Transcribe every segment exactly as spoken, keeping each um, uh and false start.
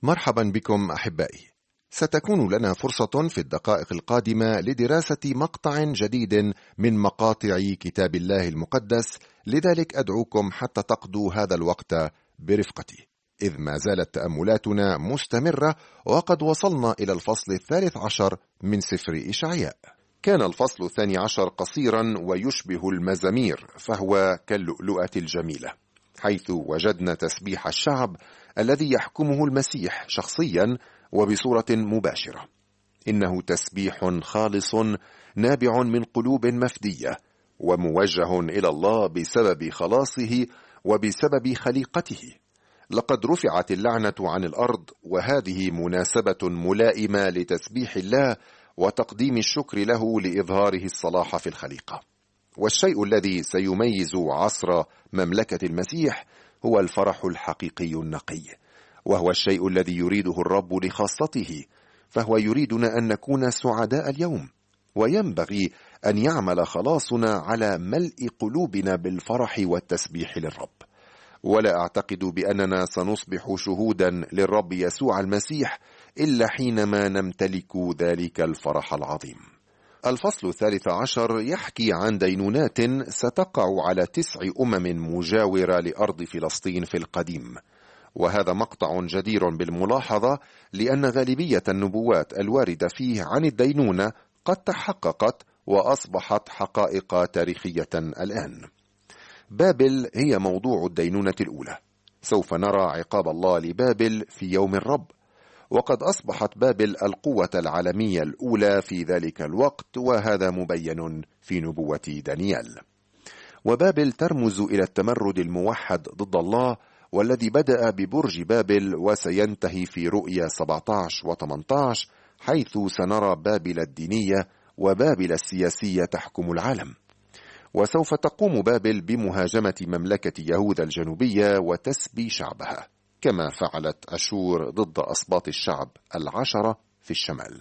مرحبا بكم أحبائي. ستكون لنا فرصة في الدقائق القادمة لدراسة مقطع جديد من مقاطع كتاب الله المقدس، لذلك أدعوكم حتى تقضوا هذا الوقت برفقتي، إذ ما زالت تأملاتنا مستمرة، وقد وصلنا إلى الفصل الثالث عشر من سفر إشعياء. كان الفصل الثاني عشر قصيرا ويشبه المزامير، فهو كاللؤلؤة الجميلة، حيث وجدنا تسبيح الشعب الذي يحكمه المسيح شخصيا وبصورة مباشرة. إنه تسبيح خالص نابع من قلوب مفدية وموجه إلى الله بسبب خلاصه وبسبب خليقته. لقد رفعت اللعنة عن الأرض، وهذه مناسبة ملائمة لتسبيح الله وتقديم الشكر له لإظهاره الصلاح في الخليقة. والشيء الذي سيميز عصر مملكة المسيح هو الفرح الحقيقي النقي، وهو الشيء الذي يريده الرب لخاصته، فهو يريدنا أن نكون سعداء اليوم، وينبغي أن يعمل خلاصنا على ملء قلوبنا بالفرح والتسبيح للرب. ولا أعتقد بأننا سنصبح شهودا للرب يسوع المسيح إلا حينما نمتلك ذلك الفرح العظيم. الفصل الثالث عشر يحكي عن دينونات ستقع على تسع أمم مجاورة لأرض فلسطين في القديم، وهذا مقطع جدير بالملاحظة، لأن غالبية النبوات الواردة فيه عن الدينونة قد تحققت وأصبحت حقائق تاريخية الآن. بابل هي موضوع الدينونة الأولى. سوف نرى عقاب الله لبابل في يوم الرب، وقد أصبحت بابل القوة العالمية الأولى في ذلك الوقت، وهذا مبين في نبوة دانيال. وبابل ترمز إلى التمرد الموحد ضد الله، والذي بدأ ببرج بابل وسينتهي في رؤيا سبعة عشر و ثمانية عشر، حيث سنرى بابل الدينية وبابل السياسية تحكم العالم. وسوف تقوم بابل بمهاجمة مملكة يهوذا الجنوبية وتسبي شعبها، كما فعلت أشور ضد أسباط الشعب العشرة في الشمال.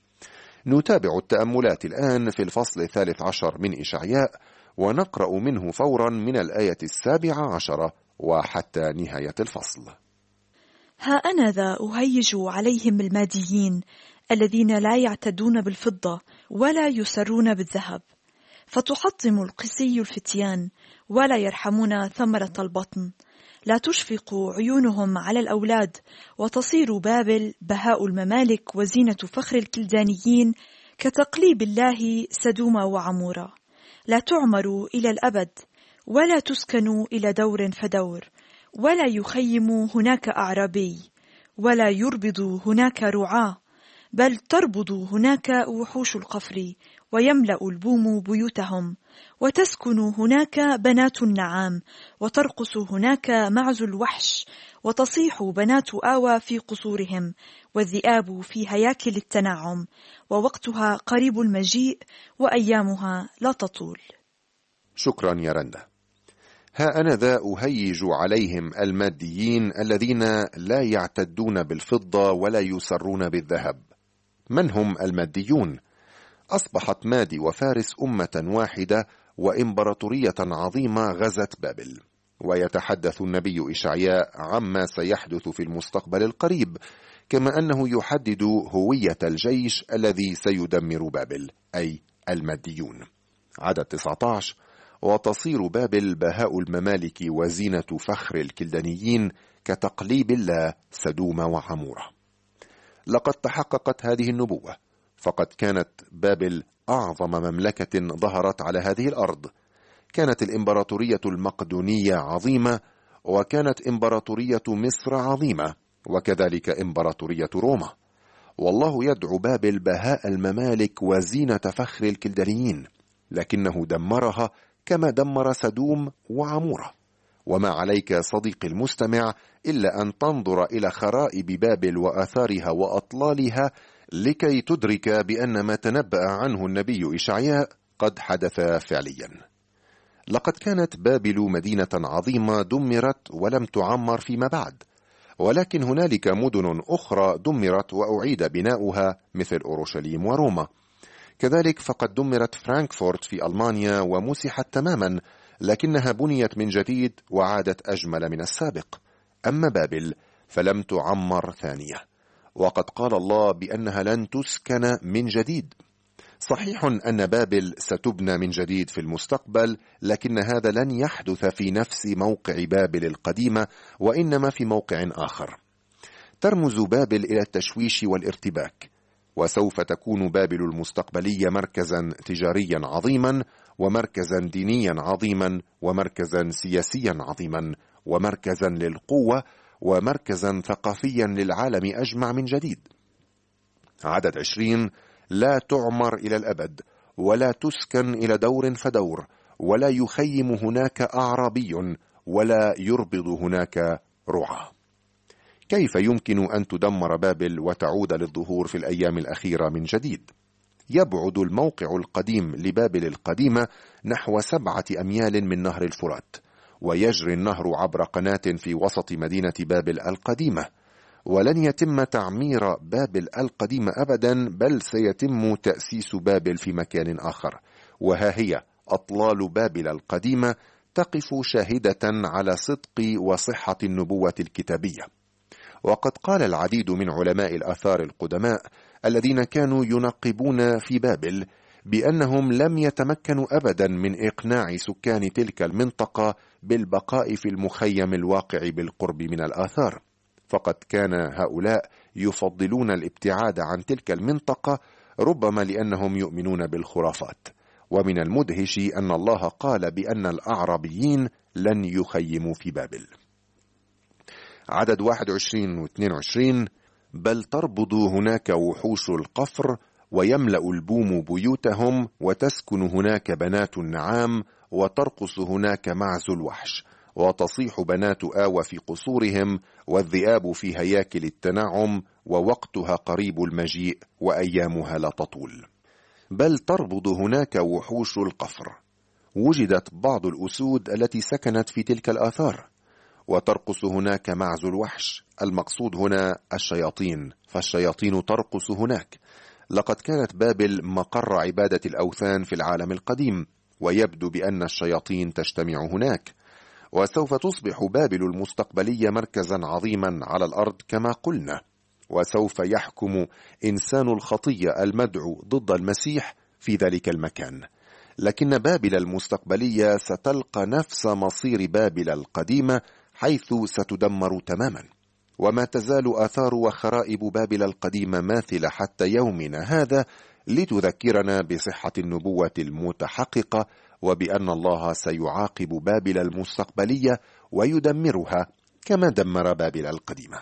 نتابع التأملات الآن في الفصل الثالث عشر من إشعياء، ونقرأ منه فورا من الآية السابعة عشرة وحتى نهاية الفصل. ها أنا ذا أهيج عليهم الماديين الذين لا يعتدون بالفضة ولا يسرون بالذهب، فتحطم القسي الفتيان ولا يرحمون ثمرة البطن. لا تشفق عيونهم على الأولاد، وتصير بابل بهاء الممالك وزينة فخر الكلدانيين، كتقليب الله سدوم وعمورة. لا تعمر إلى الأبد، ولا تسكن إلى دور فدور، ولا يخيم هناك أعرابي، ولا يربض هناك رعاة، بل تربض هناك وحوش القفر، ويملأ البوم بيوتهم، وتسكن هناك بنات النعام، وترقص هناك معز الوحش، وتصيح بنات آوى في قصورهم، والذئاب في هياكل التنعم، ووقتها قريب المجيء، وأيامها لا تطول. شكرا يا رندا. ها أنا ذا أهيج عليهم الماديين الذين لا يعتدون بالفضة ولا يسرون بالذهب. من هم الماديون؟ أصبحت مادي وفارس أمة واحدة وإمبراطورية عظيمة غزت بابل، ويتحدث النبي إشعياء عما سيحدث في المستقبل القريب، كما أنه يحدد هوية الجيش الذي سيدمر بابل، أي الماديون. عدد تسعة عشر: وتصير بابل بهاء الممالك وزينة فخر الكلدانيين، كتقليب الله سدوم وعمورة. لقد تحققت هذه النبوة، فقد كانت بابل أعظم مملكة ظهرت على هذه الأرض. كانت الإمبراطورية المقدونية عظيمة، وكانت إمبراطورية مصر عظيمة، وكذلك إمبراطورية روما. والله يدعو بابل بهاء الممالك وزينة فخر الكلدانيين، لكنه دمرها كما دمر سدوم وعمورة. وما عليك صديقي المستمع إلا أن تنظر إلى خرائب بابل وآثارها وأطلالها لكي تدرك بأن ما تنبأ عنه النبي إشعياء قد حدث فعليا. لقد كانت بابل مدينة عظيمة دمرت ولم تعمر فيما بعد، ولكن هنالك مدن أخرى دمرت وأعيد بناؤها مثل أورشليم وروما. كذلك فقد دمرت فرانكفورت في ألمانيا ومسحت تماما، لكنها بنيت من جديد وعادت أجمل من السابق. أما بابل فلم تعمر ثانية، وقد قال الله بأنها لن تسكن من جديد. صحيح أن بابل ستبنى من جديد في المستقبل، لكن هذا لن يحدث في نفس موقع بابل القديمة، وإنما في موقع آخر. ترمز بابل إلى التشويش والارتباك، وسوف تكون بابل المستقبلية مركزا تجاريا عظيما، ومركزا دينيا عظيما، ومركزا سياسيا عظيما، ومركزا للقوة، ومركزا ثقافيا للعالم أجمع من جديد. عدد عشرين: لا تعمر إلى الأبد، ولا تسكن إلى دور فدور، ولا يخيم هناك أعرابي، ولا يربض هناك رعى. كيف يمكن أن تدمر بابل وتعود للظهور في الأيام الأخيرة من جديد؟ يبعد الموقع القديم لبابل القديمة نحو سبعة أميال من نهر الفرات، ويجري النهر عبر قناة في وسط مدينة بابل القديمة، ولن يتم تعمير بابل القديمة أبدا، بل سيتم تأسيس بابل في مكان آخر. وها هي أطلال بابل القديمة تقف شاهدة على صدق وصحة النبوة الكتابية. وقد قال العديد من علماء الآثار القدماء الذين كانوا ينقبون في بابل بأنهم لم يتمكنوا أبدا من إقناع سكان تلك المنطقة بالبقاء في المخيم الواقع بالقرب من الآثار، فقد كان هؤلاء يفضلون الابتعاد عن تلك المنطقة، ربما لأنهم يؤمنون بالخرافات. ومن المدهش أن الله قال بأن الأعرابيين لن يخيموا في بابل. عدد واحد وعشرين و اثنين وعشرين: بل تربض هناك وحوش القفر، ويملأ البوم بيوتهم، وتسكن هناك بنات النعام، وترقص هناك معز الوحش، وتصيح بنات آوى في قصورهم، والذئاب في هياكل التنعم، ووقتها قريب المجيء، وأيامها لا تطول. بل تربض هناك وحوش القفر. وجدت بعض الأسود التي سكنت في تلك الآثار، وترقص هناك معز الوحش. المقصود هنا الشياطين، فالشياطين ترقص هناك. لقد كانت بابل مقر عبادة الأوثان في العالم القديم، ويبدو بأن الشياطين تجتمع هناك. وسوف تصبح بابل المستقبلية مركزا عظيما على الأرض كما قلنا، وسوف يحكم إنسان الخطية المدعو ضد المسيح في ذلك المكان. لكن بابل المستقبلية ستلقى نفس مصير بابل القديمة، حيث ستدمر تماما. وما تزال آثار وخرائب بابل القديمة ماثلة حتى يومنا هذا، لتذكرنا بصحة النبوة المتحققة، وبأن الله سيعاقب بابل المستقبلية ويدمرها كما دمر بابل القديمة.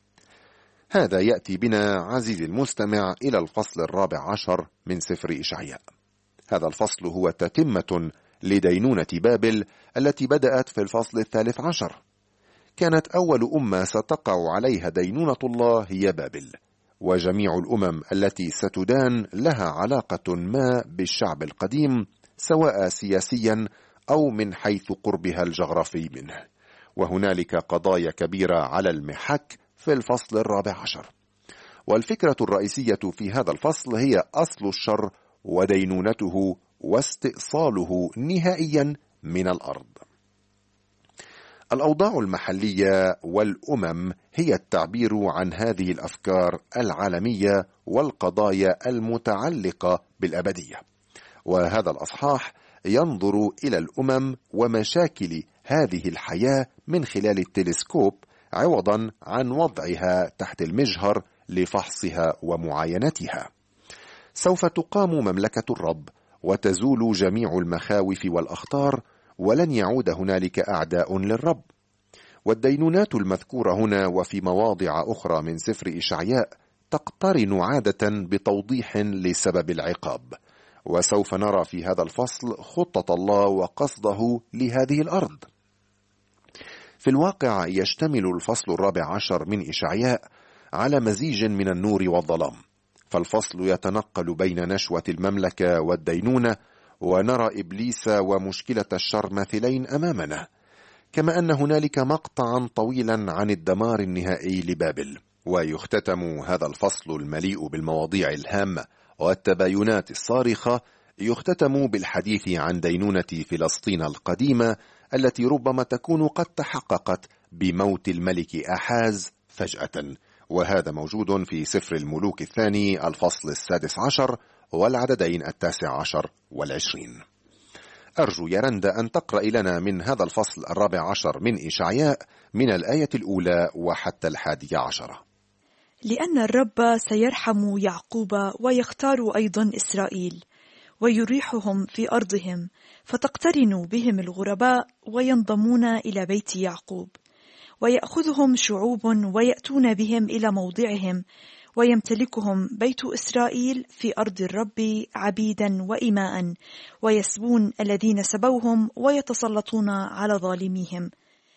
هذا يأتي بنا عزيزي المستمع إلى الفصل الرابع عشر من سفر إشعياء. هذا الفصل هو تتمة لدينونة بابل التي بدأت في الفصل الثالث عشر. كانت أول أمة ستقع عليها دينونة الله هي بابل، وجميع الأمم التي ستدان لها علاقة ما بالشعب القديم، سواء سياسيا أو من حيث قربها الجغرافي منه. وهنالك قضايا كبيرة على المحك في الفصل الرابع عشر، والفكرة الرئيسية في هذا الفصل هي أصل الشر ودينونته واستئصاله نهائيا من الأرض. الأوضاع المحلية والأمم هي التعبير عن هذه الأفكار العالمية والقضايا المتعلقة بالأبدية. وهذا الأصحاح ينظر إلى الأمم ومشاكل هذه الحياة من خلال التلسكوب، عوضا عن وضعها تحت المجهر لفحصها ومعاينتها. سوف تقام مملكة الرب، وتزول جميع المخاوف والأخطار، ولن يعود هنالك أعداء للرب. والدينونات المذكورة هنا وفي مواضع أخرى من سفر إشعياء تقترن عادة بتوضيح لسبب العقاب، وسوف نرى في هذا الفصل خطة الله وقصده لهذه الأرض. في الواقع يشتمل الفصل الرابع عشر من إشعياء على مزيج من النور والظلام، فالفصل يتنقل بين نشوة المملكة والدينونة، ونرى إبليس ومشكلة الشر مثلين أمامنا، كما أن هنالك مقطعا طويلا عن الدمار النهائي لبابل. ويختتم هذا الفصل المليء بالمواضيع الهامة والتباينات الصارخة، يختتم بالحديث عن دينونة فلسطين القديمة التي ربما تكون قد تحققت بموت الملك أحاز فجأة، وهذا موجود في سفر الملوك الثاني الفصل السادس عشر والعددين التاسع عشر والعشرين. أرجو يا رندا أن تقرأ لنا من هذا الفصل الرابع عشر من إشعياء من الآية الأولى وحتى الحادية عشرة. لأن الرب سيرحم يعقوب ويختار أيضا إسرائيل ويريحهم في أرضهم، فتقترن بهم الغرباء وينضمون إلى بيت يعقوب، ويأخذهم شعوب ويأتون بهم إلى موضعهم، ويمتلكهم بيت إسرائيل في أرض الرب عبيدا وإماء، ويسبون الذين سبوهم ويتسلطون على ظالميهم.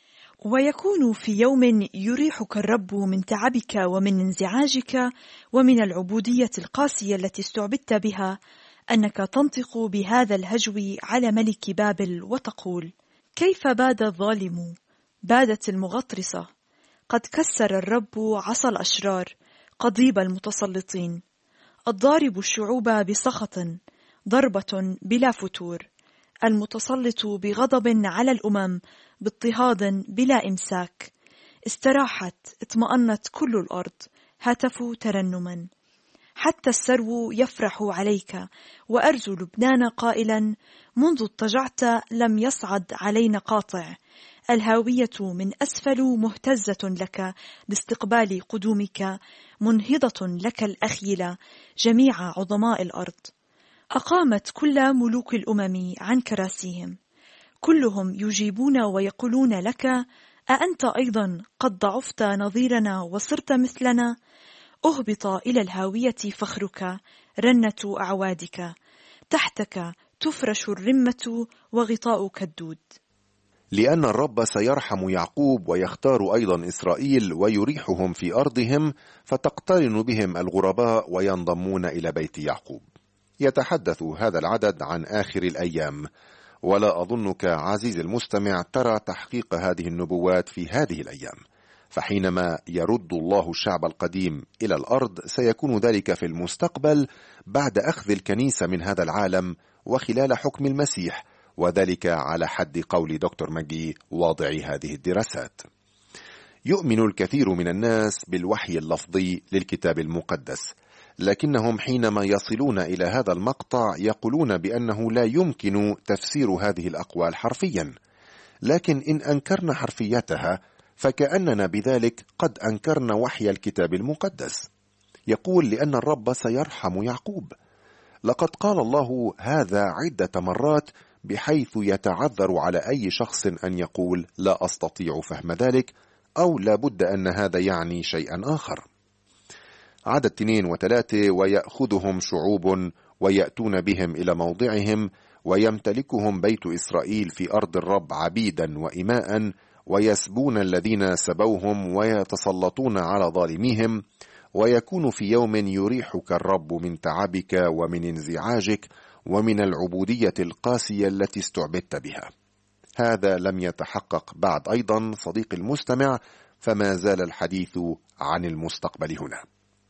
ويكون في يوم يريحك الرب من تعبك ومن انزعاجك ومن العبودية القاسية التي استعبدت بها، أنك تنطق بهذا الهجو على ملك بابل وتقول: كيف باد الظالم، بادت المغطرسة، قد كسر الرب عصا الأشرار، قضيب المتسلطين، الضارب الشعوب بسخط، ضربة بلا فتور، المتسلط بغضب على الأمم، باضطهاد بلا إمساك. استراحت اطمأنت كل الأرض، هتفوا ترنما. حتى السرو يفرح عليك، وأرز لبنان قائلا: منذ اضطجعت لم يصعد علينا قاطع. الهاوية من أسفل مهتزة لك لاستقبال قدومك، منهضة لك الأخيلة جميع عظماء الأرض. أقامت كل ملوك الأمم عن كراسيهم، كلهم يجيبون ويقولون لك: أأنت أيضا قد ضعفت نظيرنا وصرت مثلنا؟ أهبط إلى الهاوية فخرك، رنة أعوادك، تحتك تفرش الرمة وغطاؤك الدود. لأن الرب سيرحم يعقوب ويختار أيضا إسرائيل ويريحهم في أرضهم، فتقترن بهم الغرباء وينضمون إلى بيت يعقوب. يتحدث هذا العدد عن آخر الأيام، ولا أظنك عزيزي المستمع ترى تحقيق هذه النبوات في هذه الأيام، فحينما يرد الله الشعب القديم إلى الأرض سيكون ذلك في المستقبل بعد أخذ الكنيسة من هذا العالم وخلال حكم المسيح، وذلك على حد قول دكتور ماجي واضعي هذه الدراسات. يؤمن الكثير من الناس بالوحي اللفظي للكتاب المقدس، لكنهم حينما يصلون إلى هذا المقطع يقولون بأنه لا يمكن تفسير هذه الأقوال حرفيا، لكن إن أنكرنا حرفيتها فكأننا بذلك قد أنكرنا وحي الكتاب المقدس. يقول: لأن الرب سيرحم يعقوب. لقد قال الله هذا عدة مرات، بحيث يتعذر على أي شخص أن يقول لا أستطيع فهم ذلك، أو لا بد أن هذا يعني شيئا آخر. عدد اثنين وثلاثة: ويأخذهم شعوب ويأتون بهم إلى موضعهم، ويمتلكهم بيت إسرائيل في أرض الرب عبيدا وإماء، ويسبون الذين سبوهم ويتسلطون على ظالميهم. ويكون في يوم يريحك الرب من تعبك ومن انزعاجك ومن العبودية القاسية التي استعبدت بها. هذا لم يتحقق بعد أيضا صديق المستمع، فما زال الحديث عن المستقبل هنا.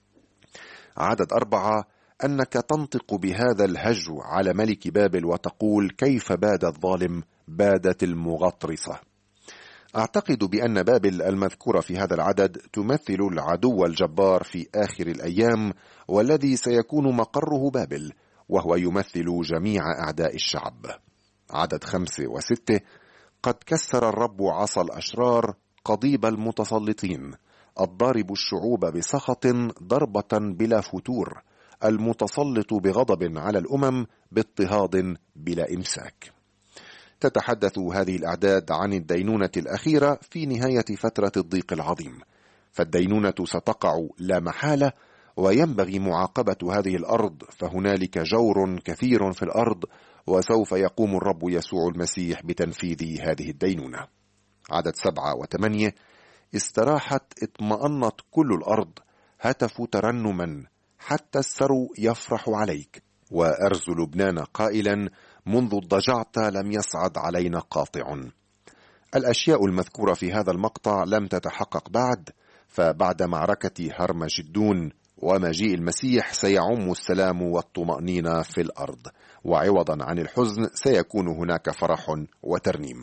عدد أربعة: أنك تنطق بهذا الهجو على ملك بابل وتقول: كيف باد الظالم، بادت المغطرسة. أعتقد بأن بابل المذكورة في هذا العدد تمثل العدو الجبار في آخر الأيام، والذي سيكون مقره بابل، وهو يمثل جميع أعداء الشعب. عدد خمسة وستة: قد كسر الرب عصا الأشرار، قضيب المتسلطين، الضارب الشعوب بسخط، ضربة بلا فتور، المتسلط بغضب على الأمم، باضطهاد بلا إمساك. تتحدث هذه الأعداد عن الدينونة الأخيرة في نهاية فترة الضيق العظيم، فالدينونة ستقع لا محالة، وينبغي معاقبة هذه الأرض، فهنالك جور كثير في الأرض، وسوف يقوم الرب يسوع المسيح بتنفيذ هذه الدينونة. عدد سبعة وثمانية: استراحت اطمأنت كل الأرض، هتفوا ترنما، حتى السرو يفرح عليك، وأرز لبنان قائلا: منذ اضطجعت لم يصعد علينا قاطع. الأشياء المذكورة في هذا المقطع لم تتحقق بعد، فبعد معركة هرمجدون ومجيء المسيح سيعم السلام والطمأنينة في الأرض، وعوضا عن الحزن سيكون هناك فرح وترنيم.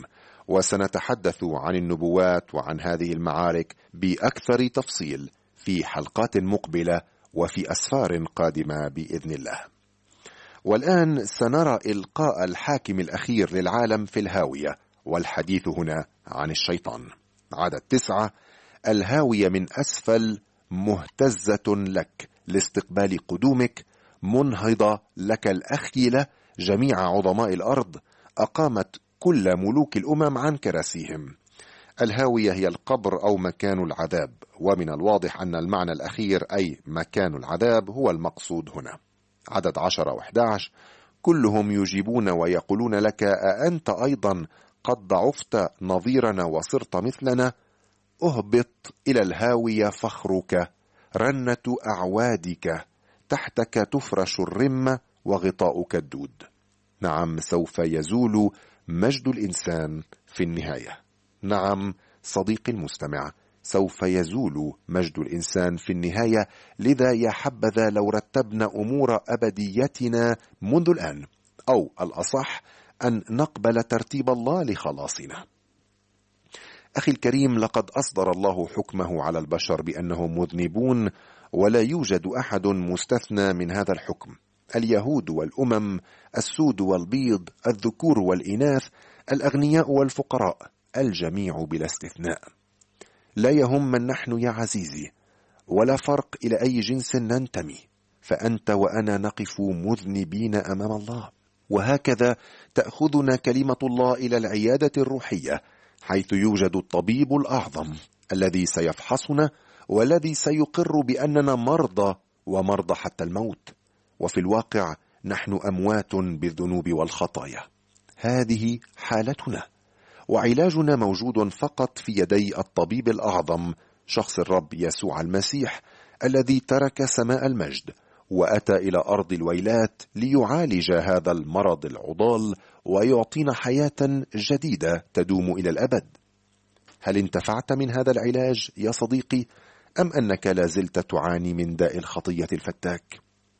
وسنتحدث عن النبوات وعن هذه المعارك بأكثر تفصيل في حلقات مقبلة وفي أسفار قادمة بإذن الله. والآن سنرى إلقاء الحاكم الأخير للعالم في الهاوية، والحديث هنا عن الشيطان. عدد تسعة: الهاوية من أسفل مهتزة لك لاستقبال قدومك، منهضة لك الأخيلة، جميع عظماء الأرض أقامت كل ملوك الأمم عن كراسيهم. الهاوية هي القبر أو مكان العذاب، ومن الواضح أن المعنى الأخير أي مكان العذاب هو المقصود هنا. عدد عشرة وإحدى عشر: كلهم يجيبون ويقولون لك أأنت أيضا قد ضعفت نظيرنا وصرت مثلنا؟ اهبط إلى الهاوية فخرك، رنة أعوادك تحتك تفرش الرمة وغطاؤك الدود. نعم، سوف يزول مجد الإنسان في النهاية. نعم صديقي المستمع، سوف يزول مجد الإنسان في النهاية. لذا يا حبذا لو رتبنا أمور أبديتنا منذ الآن، أو الأصح أن نقبل ترتيب الله لخلاصنا. أخي الكريم، لقد أصدر الله حكمه على البشر بأنهم مذنبون، ولا يوجد أحد مستثنى من هذا الحكم. اليهود والأمم، السود والبيض، الذكور والإناث، الأغنياء والفقراء، الجميع بلا استثناء. لا يهم من نحن يا عزيزي، ولا فرق إلى أي جنس ننتمي، فأنت وأنا نقف مذنبين أمام الله. وهكذا تأخذنا كلمة الله إلى العيادة الروحية، حيث يوجد الطبيب الأعظم الذي سيفحصنا والذي سيقر بأننا مرضى ومرضى حتى الموت. وفي الواقع نحن أموات بالذنوب والخطايا. هذه حالتنا، وعلاجنا موجود فقط في يدي الطبيب الأعظم، شخص الرب يسوع المسيح، الذي ترك سماء المجد وأتى إلى أرض الويلات ليعالج هذا المرض العضال ويعطينا حياة جديدة تدوم إلى الأبد. هل انتفعت من هذا العلاج يا صديقي، أم أنك لازلت تعاني من داء الخطية الفتاك؟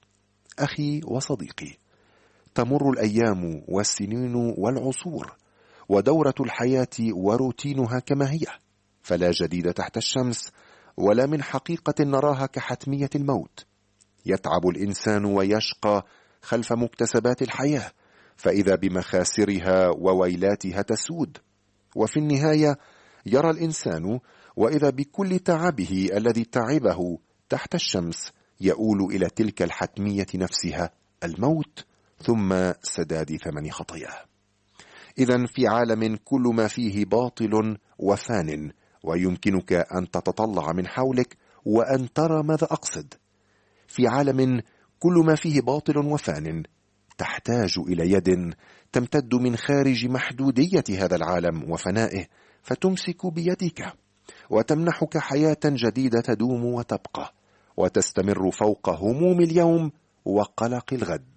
أخي وصديقي، تمر الأيام والسنين والعصور، ودورة الحياة وروتينها كما هي، فلا جديد تحت الشمس، ولا من حقيقة نراها كحتمية الموت. يتعب الإنسان ويشقى خلف مكتسبات الحياة، فإذا بمخاسرها وويلاتها تسود. وفي النهاية يرى الإنسان وإذا بكل تعبه الذي تعبه تحت الشمس يؤول إلى تلك الحتمية نفسها، الموت، ثم سداد ثمن خطاياه. إذن في عالم كل ما فيه باطل وفان، ويمكنك أن تتطلع من حولك وأن ترى ماذا أقصد. في عالم كل ما فيه باطل وفان، تحتاج إلى يد تمتد من خارج محدودية هذا العالم وفنائه، فتمسك بيدك وتمنحك حياة جديدة تدوم وتبقى، وتستمر فوق هموم اليوم وقلق الغد.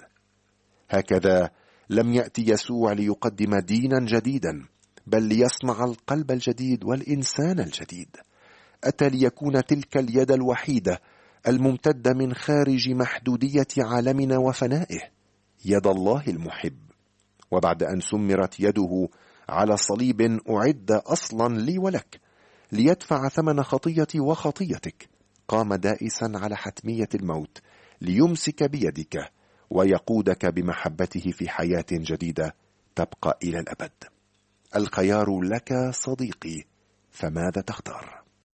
هكذا لم يأتي يسوع ليقدم دينا جديدا، بل ليصنع القلب الجديد والإنسان الجديد. أتى ليكون تلك اليد الوحيدة الممتدة من خارج محدودية عالمنا وفنائه، يد الله المحب. وبعد أن سمرت يده على صليب أعد أصلا لي ولك ليدفع ثمن خطيتي وخطيتك، قام دائسا على حتمية الموت ليمسك بيدك ويقودك بمحبته في حياة جديدة تبقى إلى الأبد. الخيار لك صديقي، فماذا تختار؟